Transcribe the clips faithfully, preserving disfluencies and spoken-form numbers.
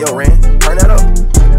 yo, Ren, turn that up.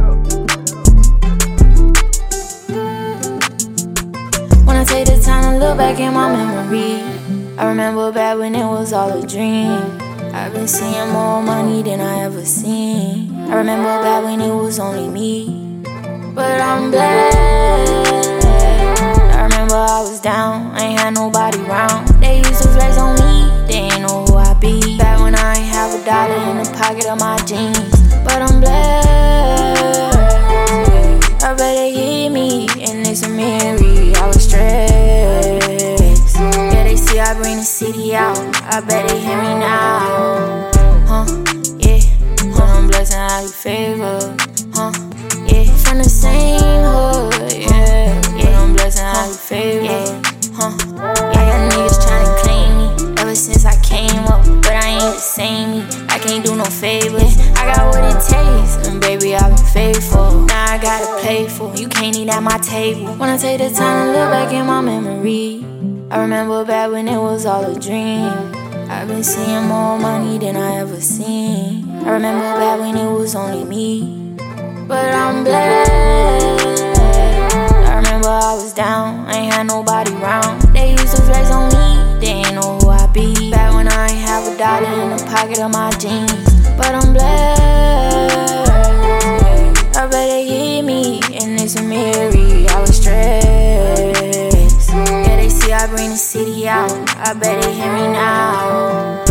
When I take the time to look back in my memory, I remember back when it was all a dream. I've been seeing more money than I ever seen. I remember back when it was only me, but I'm blessed. I remember I was down, I ain't had nobody round. They used to flex on me, they ain't know who I be. Back when I ain't have a dollar in the pocket of my jeans, but I'm blessed. I bet they hear me in this Mary. I was stressed. Yeah, they see I bring the city out. I bet they hear me now. Huh? Yeah. When I'm blessed and I be favored. Huh? Yeah. From the same hood. Yeah. Yeah. I'm blessed and I be favored. Huh? Yeah. Y'all niggas tryna claim me ever since I came up, but I ain't the same me. I can't do no favors. I got what it takes, and baby I've been faithful. Now I gotta play for. You can't eat at my table. When I take the time to look back in my memory, I remember back when it was all a dream. I've been seeing more money than I ever seen. I remember back when it was only me, but I'm blessed. I remember I was down, I ain't had nobody round. They used to flex on me, they ain't know who I be. Back when I ain't have a dollar in the pocket of my jeans, but I'm blessed. I bet they hear me in this Mary. I was stressed. Yeah, they see I bring the city out. I bet they hear me now.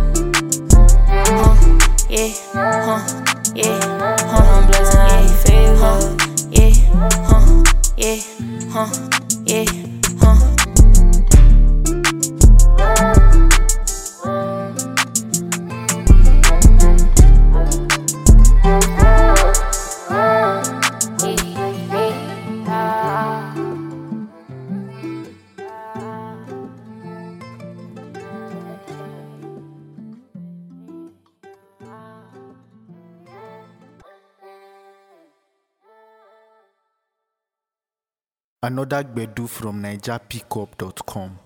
Huh, yeah, huh, yeah, huh. I'm blessed and I feel, huh, yeah, huh, yeah, huh, yeah, huh. Another Gbedu from Niger Pickup dot com.